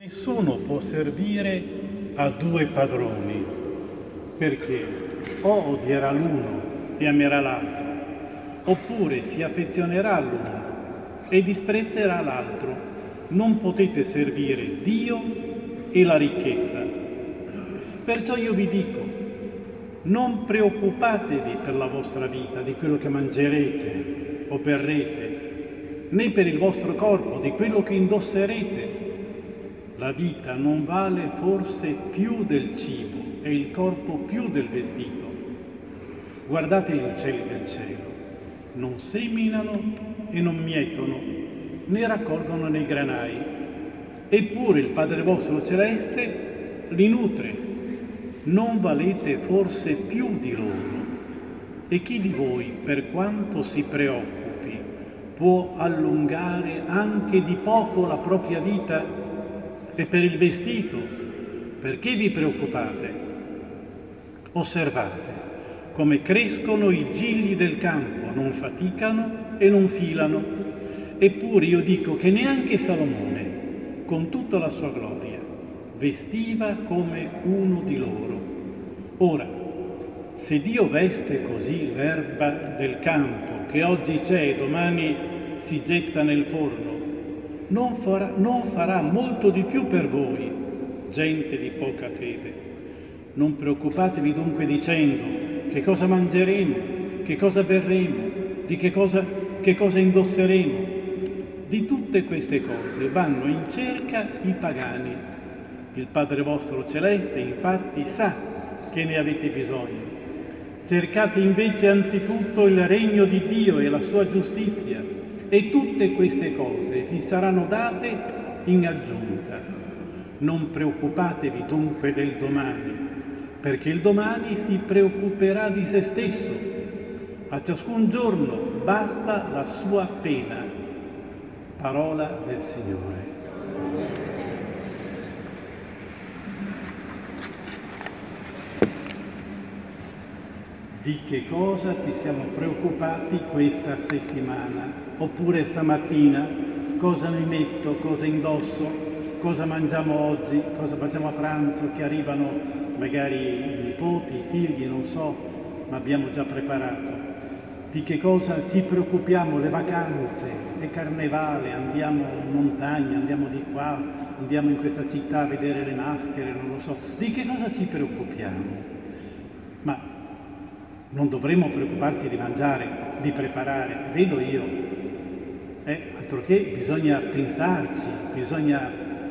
Nessuno può servire a due padroni, perché o odierà l'uno e amerà l'altro, oppure si affezionerà all'uno e disprezzerà l'altro. Non potete servire Dio e la ricchezza. Perciò io vi dico, non preoccupatevi per la vostra vita, di quello che mangerete o berrete, né per il vostro corpo, di quello che indosserete. La vita non vale forse più del cibo e il corpo più del vestito. Guardate gli uccelli del cielo, non seminano e non mietono, né raccolgono nei granai, eppure il Padre vostro celeste li nutre. Non valete forse più di loro? E chi di voi, per quanto si preoccupi, può allungare anche di poco la propria vita? E per il vestito, perché vi preoccupate? Osservate come crescono i gigli del campo, non faticano e non filano. Eppure io dico che neanche Salomone, con tutta la sua gloria, vestiva come uno di loro. Ora, se Dio veste così l'erba del campo, che oggi c'è e domani si getta nel forno, non farà molto di più per voi, gente di poca fede. Non preoccupatevi dunque dicendo che cosa mangeremo, che cosa berremo, di che cosa indosseremo. Di tutte queste cose vanno in cerca i pagani. Il Padre vostro celeste infatti sa che ne avete bisogno. Cercate invece anzitutto il regno di Dio e la sua giustizia, e tutte queste cose vi saranno date in aggiunta. Non preoccupatevi dunque del domani, perché il domani si preoccuperà di se stesso. A ciascun giorno basta la sua pena. Parola del Signore. Di che cosa ci siamo preoccupati questa settimana? Oppure stamattina? Cosa mi metto, cosa indosso, cosa mangiamo oggi, cosa facciamo a pranzo, che arrivano magari i nipoti, i figli, non so, ma abbiamo già preparato. Di che cosa ci preoccupiamo? Le vacanze, le carnevale, andiamo in montagna, andiamo di qua, andiamo in questa città a vedere le maschere, non lo so. Di che cosa ci preoccupiamo? Ma non dovremmo preoccuparci di mangiare, di preparare, vedo io. Altro che bisogna pensarci, bisogna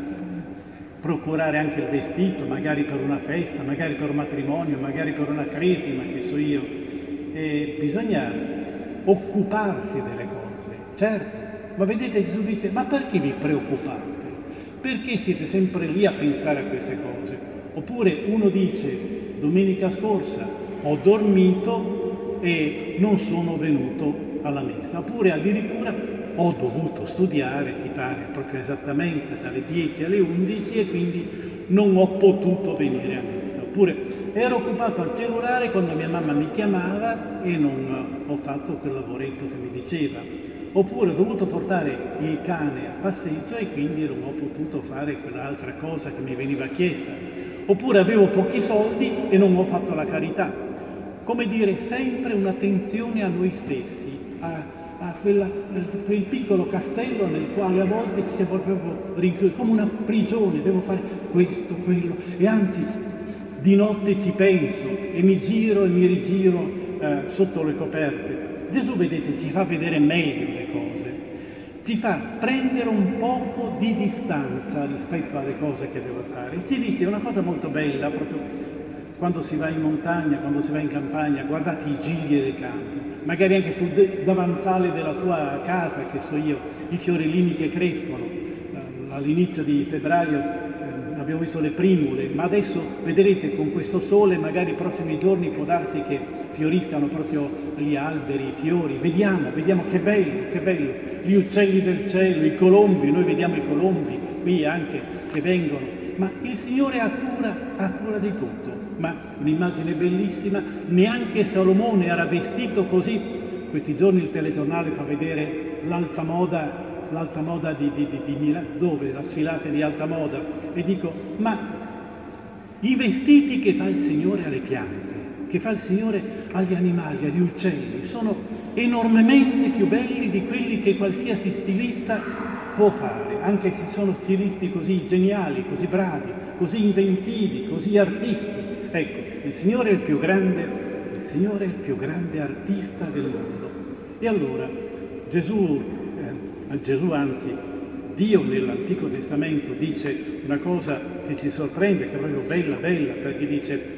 procurare anche il vestito, magari per una festa, magari per un matrimonio, magari per una cresima, che so io. E bisogna occuparsi delle cose, certo. Ma vedete, Gesù dice, ma perché vi preoccupate? Perché siete sempre lì a pensare a queste cose? Oppure uno dice, domenica scorsa ho dormito e non sono venuto alla messa, oppure addirittura ho dovuto studiare, ti pare, proprio esattamente dalle 10 alle 11 e quindi non ho potuto venire a messa, oppure ero occupato al cellulare quando mia mamma mi chiamava e non ho fatto quel lavoretto che mi diceva, oppure ho dovuto portare il cane a passeggio e quindi non ho potuto fare quell'altra cosa che mi veniva chiesta, oppure avevo pochi soldi e non ho fatto la carità. Come dire, sempre un'attenzione a noi stessi, a quel piccolo castello nel quale a volte ci siamo proprio rinchiusi, come una prigione, devo fare questo, quello, e anzi di notte ci penso e mi giro e mi rigiro sotto le coperte. Gesù, vedete, ci fa vedere meglio le cose, ci fa prendere un poco di distanza rispetto alle cose che devo fare. Ci dice una cosa molto bella, proprio quando si va in montagna, quando si va in campagna, guardate i gigli del campo, magari anche sul davanzale della tua casa, che so io, i fiorellini che crescono. All'inizio di febbraio abbiamo visto le primule, ma adesso vedrete con questo sole, magari i prossimi giorni può darsi che fioriscano proprio gli alberi, i fiori. Vediamo che bello, gli uccelli del cielo, i colombi, noi vediamo i colombi qui anche che vengono, ma il Signore ha cura di tutto. Ma un'immagine bellissima, neanche Salomone era vestito così. Questi giorni il telegiornale fa vedere l'alta moda l'alta moda di Milano, dove? La sfilata di alta moda, e dico, ma i vestiti che fa il Signore alle piante, che fa il Signore agli animali, agli uccelli, sono enormemente più belli di quelli che qualsiasi stilista può fare, anche se sono stilisti così geniali, così bravi, così inventivi, così artisti. Ecco, il Signore è il più grande artista del mondo. E allora Gesù, anzi, Dio nell'Antico Testamento dice una cosa che ci sorprende, che è proprio bella, perché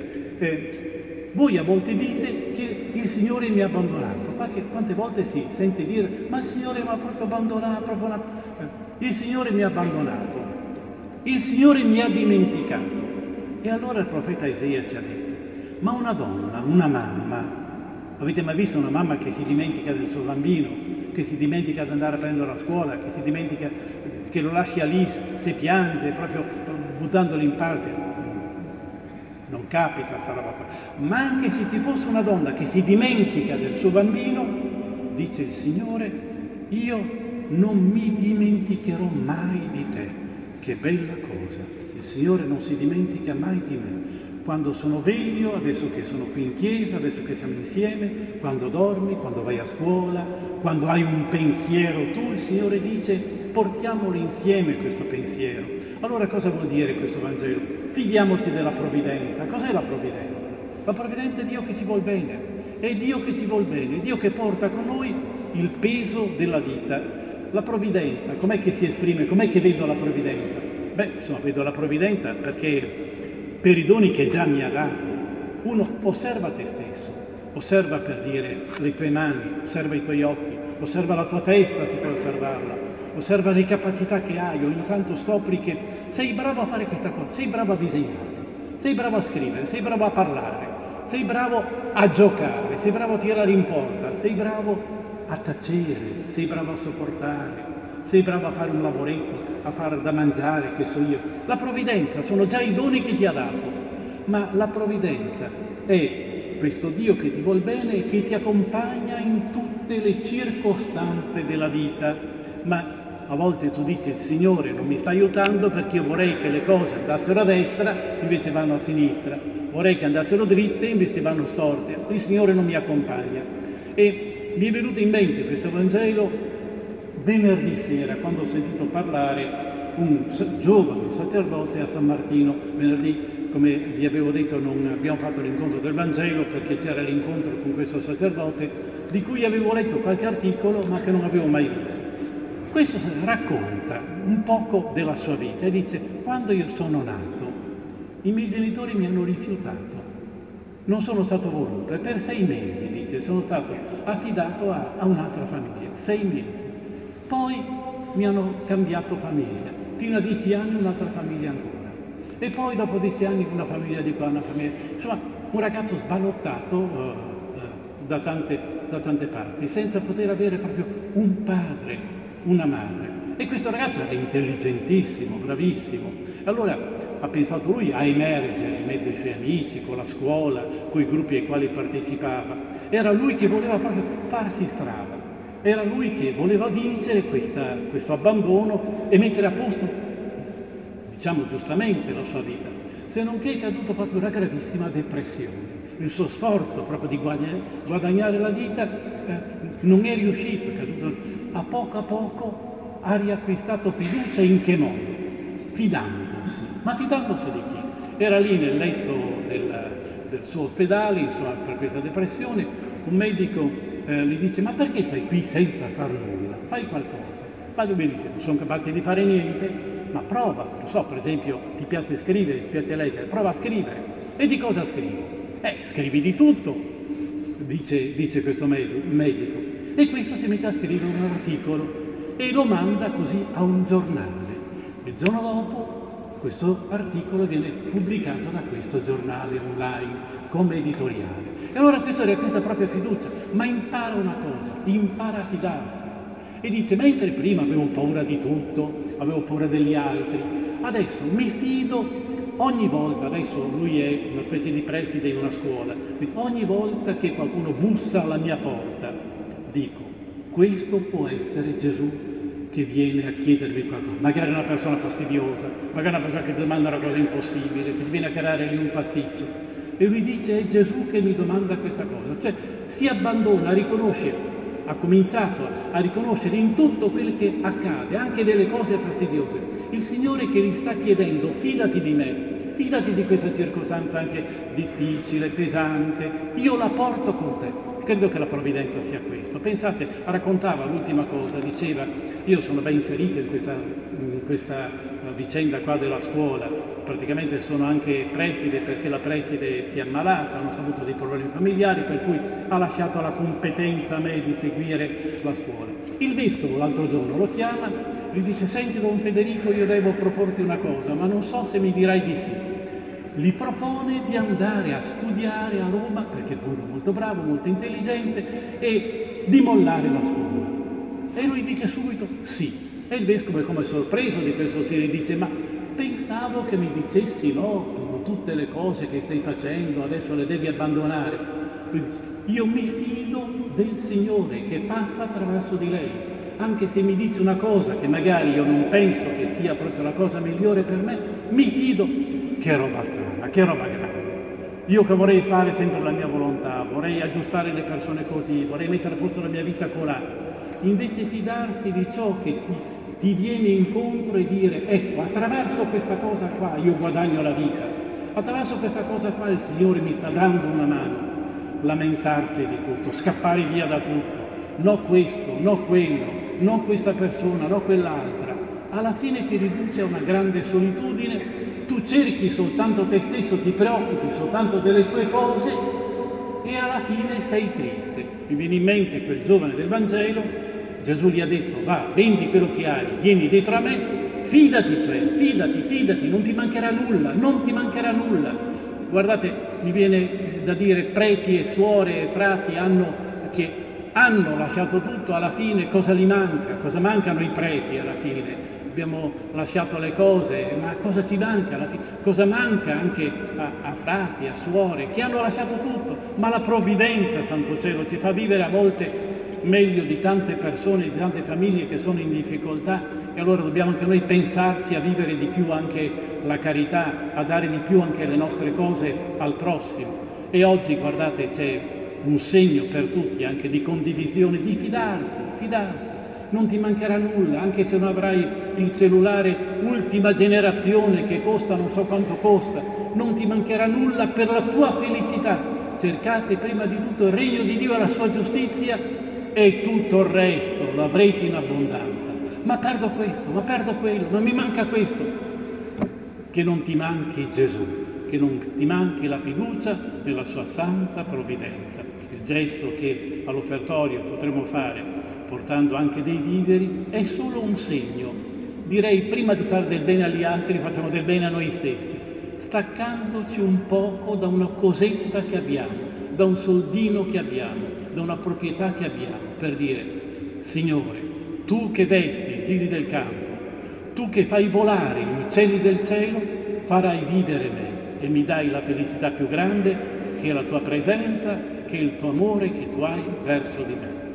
dice, voi a volte dite che il Signore mi ha abbandonato. Quante volte si sente dire, ma il Signore mi ha proprio abbandonato, il Signore mi ha abbandonato, il Signore mi ha dimenticato. E allora il profeta Isaia ci ha detto, ma una donna, una mamma, avete mai visto una mamma che si dimentica del suo bambino, che si dimentica di andare a prenderlo a scuola, che si dimentica, che lo lascia lì se piange, proprio buttandolo in parte? Non capita sta roba qua. Ma anche se ci fosse una donna che si dimentica del suo bambino, dice il Signore, io non mi dimenticherò mai di te. Che bella cosa! Il Signore non si dimentica mai di me. Quando sono veglio, adesso che sono qui in chiesa, adesso che siamo insieme, quando dormi, quando vai a scuola, quando hai un pensiero tu, il Signore dice portiamolo insieme questo pensiero. Allora cosa vuol dire questo Vangelo? Fidiamoci della provvidenza. Cos'è la provvidenza? La provvidenza è Dio che ci vuol bene, è Dio che ci vuol bene, è Dio che porta con noi il peso della vita. La provvidenza, com'è che si esprime? Com'è che vedo la provvidenza? Beh, insomma, vedo la provvidenza perché per i doni che già mi ha dato, uno osserva te stesso, osserva per dire le tue mani, osserva i tuoi occhi, osserva la tua testa se puoi osservarla, osserva le capacità che hai, ogni tanto scopri che sei bravo a fare questa cosa, sei bravo a disegnare, sei bravo a scrivere, sei bravo a parlare, sei bravo a giocare, sei bravo a tirare in porta, sei bravo a tacere, sei bravo a sopportare, sei bravo a fare un lavoretto, a fare da mangiare, che so io. La provvidenza sono già i doni che ti ha dato, ma la provvidenza è questo Dio che ti vuol bene e che ti accompagna in tutte le circostanze della vita. Ma a volte tu dici il Signore non mi sta aiutando perché io vorrei che le cose andassero a destra, invece vanno a sinistra, vorrei che andassero dritte, invece vanno storte, il Signore non mi accompagna. E mi è venuto in mente questo Vangelo venerdì sera, quando ho sentito parlare un giovane sacerdote a San Martino. Venerdì, come vi avevo detto, non abbiamo fatto l'incontro del Vangelo perché c'era l'incontro con questo sacerdote di cui avevo letto qualche articolo ma che non avevo mai visto. Questo racconta un poco della sua vita e dice: quando io sono nato i miei genitori mi hanno rifiutato, non sono stato voluto e per 6 mesi, dice, sono stato affidato a un'altra famiglia, 6 mesi. Poi mi hanno cambiato famiglia, fino a 10 anni un'altra famiglia ancora. E poi dopo 10 anni una famiglia di qua, una famiglia... Insomma, un ragazzo sballottato da tante parti, senza poter avere proprio un padre, una madre. E questo ragazzo era intelligentissimo, bravissimo. Allora ha pensato lui a emergere in mezzo ai suoi amici, con la scuola, con i gruppi ai quali partecipava. Era lui che voleva proprio farsi strada. Era lui che voleva vincere questo abbandono e mettere a posto, diciamo giustamente, la sua vita, se non che è caduto proprio una gravissima depressione. Il suo sforzo proprio di guadagnare la vita non è riuscito, è caduto. A poco ha riacquistato fiducia. In che modo? Fidandosi. Ma fidandosi di chi? Era lì nel letto del suo ospedale, insomma, per questa depressione. Un medico gli dice: ma perché stai qui senza fare nulla? Fai qualcosa. Ma lui dice: non sono capace di fare niente, ma prova. Non so, per esempio, ti piace scrivere, ti piace leggere, prova a scrivere. E di cosa scrivi? Scrivi di tutto, dice questo medico. E questo si mette a scrivere un articolo e lo manda così a un giornale. Il giorno dopo questo articolo viene pubblicato da questo giornale online come editoriale. E allora questo riacquista propria fiducia, ma impara una cosa, impara a fidarsi. E dice: mentre prima avevo paura di tutto, avevo paura degli altri, adesso mi fido ogni volta. Adesso lui è una specie di preside in una scuola. Ogni volta che qualcuno bussa alla mia porta, dico: questo può essere Gesù che viene a chiedervi qualcosa, magari una persona fastidiosa, magari una persona che ti domanda una cosa impossibile, che ti viene a creare lì un pasticcio. E lui dice: è Gesù che mi domanda questa cosa. Cioè si abbandona, ha cominciato a riconoscere in tutto quello che accade, anche delle cose fastidiose, il Signore che gli sta chiedendo: fidati di me, fidati di questa circostanza anche difficile, pesante, io la porto con te. Credo che la provvidenza sia questo. Pensate, raccontava l'ultima cosa, diceva: io sono ben inserito in questa vicenda qua della scuola, praticamente sono anche preside, perché la preside si è ammalata, hanno avuto dei problemi familiari, per cui ha lasciato la competenza a me di seguire la scuola. Il vescovo l'altro giorno lo chiama, gli dice: senti Don Federico, io devo proporti una cosa, ma non so se mi dirai di sì. Gli propone di andare a studiare a Roma, perché appunto è molto bravo, molto intelligente, e di mollare la scuola. E lui dice subito sì. E il vescovo è come sorpreso di questo sì, gli dice: ma pensavo che mi dicessi no, per tutte le cose che stai facendo, adesso le devi abbandonare. Lui dice: io mi fido del Signore che passa attraverso di lei, anche se mi dice una cosa che magari io non penso che sia proprio la cosa migliore per me, mi fido. Che roba strana, che roba grande. Io che vorrei fare sempre la mia volontà, vorrei aggiustare le persone così, vorrei mettere a posto la mia vita colà. Invece fidarsi di ciò che ti viene incontro e dire: ecco, attraverso questa cosa qua io guadagno la vita, attraverso questa cosa qua il Signore mi sta dando una mano. Lamentarsi di tutto, scappare via da tutto, no questo, no quello, no questa persona, no quell'altra, alla fine ti riduce a una grande solitudine. Tu cerchi soltanto te stesso, ti preoccupi soltanto delle tue cose e alla fine sei triste. Mi viene in mente quel giovane del Vangelo, Gesù gli ha detto: va, vendi quello che hai, vieni dietro a me, fidati, cioè, fidati, non ti mancherà nulla, non ti mancherà nulla. Guardate, mi viene da dire, preti e suore e frati che hanno lasciato tutto, alla fine cosa gli manca? Cosa mancano i preti alla fine? Abbiamo lasciato le cose, ma cosa ci manca alla fine? Cosa manca anche a frati, a suore, che hanno lasciato tutto? Ma la provvidenza, santo cielo, ci fa vivere a volte meglio di tante persone, di tante famiglie che sono in difficoltà, e allora dobbiamo anche noi pensarci a vivere di più anche la carità, a dare di più anche le nostre cose al prossimo. E oggi, guardate, c'è un segno per tutti anche di condivisione, di fidarsi. Non ti mancherà nulla, anche se non avrai il cellulare ultima generazione che costa non so quanto costa, non ti mancherà nulla per la tua felicità. Cercate prima di tutto il regno di Dio e la sua giustizia e tutto il resto lo avrete in abbondanza. Ma perdo questo, ma perdo quello, ma mi manca questo. Che non ti manchi Gesù, che non ti manchi la fiducia nella sua santa provvidenza. Il gesto che all'offertorio potremo fare portando anche dei viveri, è solo un segno. Direi, prima di fare del bene agli altri, facciamo del bene a noi stessi, staccandoci un poco da una cosetta che abbiamo, da un soldino che abbiamo, da una proprietà che abbiamo, per dire: Signore, tu che vesti i giri del campo, tu che fai volare gli uccelli del cielo, farai vivere me e mi dai la felicità più grande, che è la tua presenza, che è il tuo amore che tu hai verso di me.